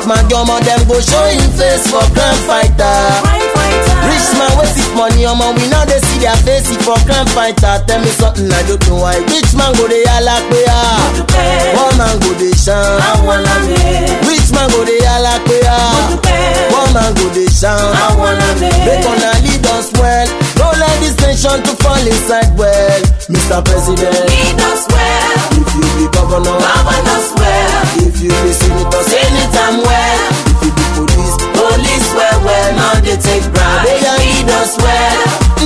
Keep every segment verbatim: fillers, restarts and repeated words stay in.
man, your man, them go show him face for crime fighter. Rich man with his money, your man, we now they see their face for crime fighter. Tell me something I don't know why. Rich man go they yalla kuya, one man go they shine. Rich man go they yalla kuya, one man go they shine. They gonna lead us well. Don't let this nation to fall inside well. Mister President, lead us well. If you be governor, govern us well. If you be senator, senator well. If you be police, police well well. Now they take bribe. They lead us well.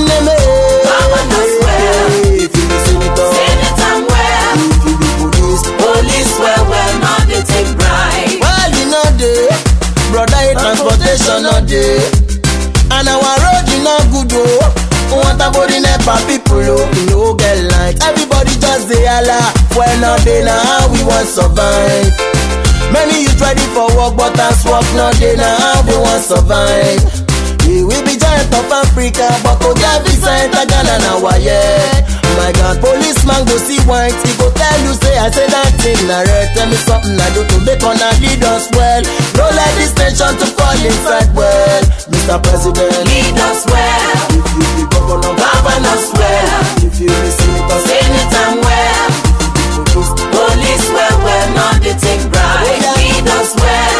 Govern us well. If you be senator, senator well. If you be police, police well well. Now they take bribe. Well, you know the brother, transportation not day, and our road you not good oh. What about the NEPA people oh? You know get light. Everybody just say Allah. Well now they now how we want survive. Many youth ready for work but as work now they now how we want survive. We will be giant of Africa but to get visa enter Ghana now yeah. My God, policeman go see white. He go tell you say I say that thing na red. Tell me something I do to make on a lead us well. Don't let this nation to fall inside well. Mister President, lead us well. If you be governor, govern us well. If you be senator, senator well. Police, police well well. Now they take bribe. Lead us well.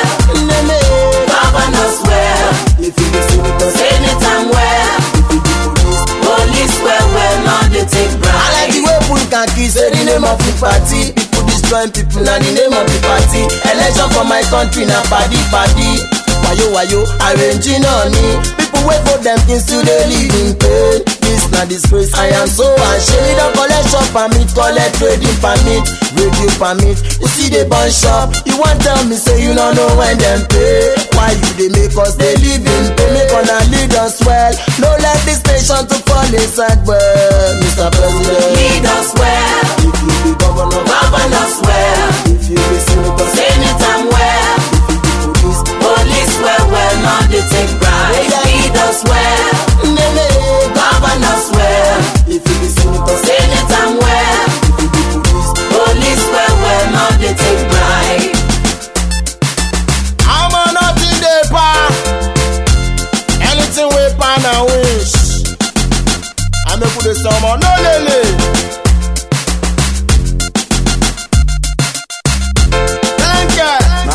Govern us well. If you be senator, senator well. If you be police, police well well. Now they take bribe. I like the way people can kiss the name of the party. People destroying people na the name of the party. Election for my country na party party. Wayo wayo arranging on me. People wait for them things to they live in pain. This na disgrace. I am so ashamed. Don't collect shop permit, collect trading permit, radio permit. You see the bun shop. You want tell me say you don't know when them pay. Why you they make us they live in pain? Make on lead us well. Don't let this nation to fall inside well. Mister President, lead us well. If you be governor, govern us well. If you be senator, senator well. If you be police, police well well. Now they take bribe. Lead us well. Govern us well. If you be senator, senator well. If you be police, police well well. Now they take bribe. I'm a nothing they pa. Anything we pan and wish. I me put the sum on no lele. Thank you.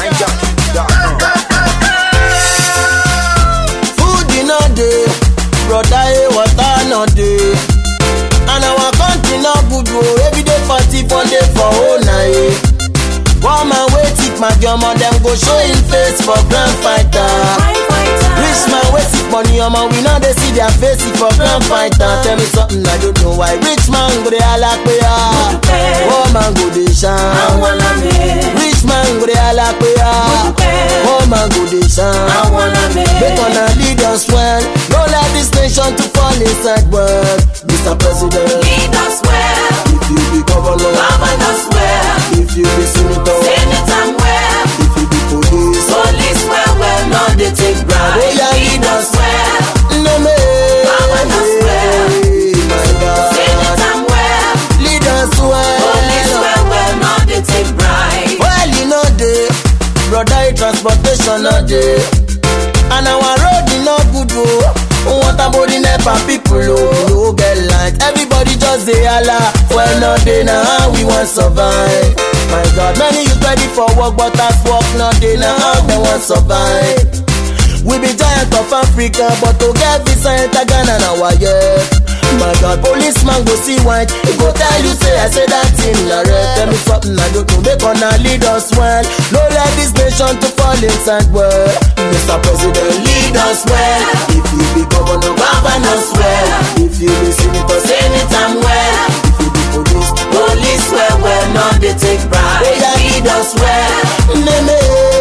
Food in a day, brother, eh, water no day. And our country not good oh. Every day party for day for whole night. One man wait it my grandma them go show him face for grand fighter. Rich man wait it money your man we now they see their face for grand fighter. Tell me something I don't know why. Rich man go they all like we are. One man go they shine. Rich man go they all like we are. One man go they shine. They gonna lead us well. Don't let this nation to fall inside well. Mister President, lead us well. If you be governor, govern us well. If you be senator, senator well. If you be police, police well well. Now they take bribe. Lead us well. Govern us well. My God, senator well. lead us well. Police well well. Now they take bribe. Well, you know the brother transportation not day, and our road is not good oh. What about the NEPA people oh? You get light. Everybody just say Allah. Well, not day now how we want survive. My God, many youth ready for work, but as work not day now how they want survive. We be giant of Africa, but to get visa enter Ghana now yeah. My God, policeman go see white. He go tell you say I say that thing na red. Tell me something I do to make on lead us well. Don't let this nation to fall inside well. Mister President, lead us well. If you be governor, govern us well. If you be senator, senator well. If you be police, police well well. Now they take bribe. Lead us well.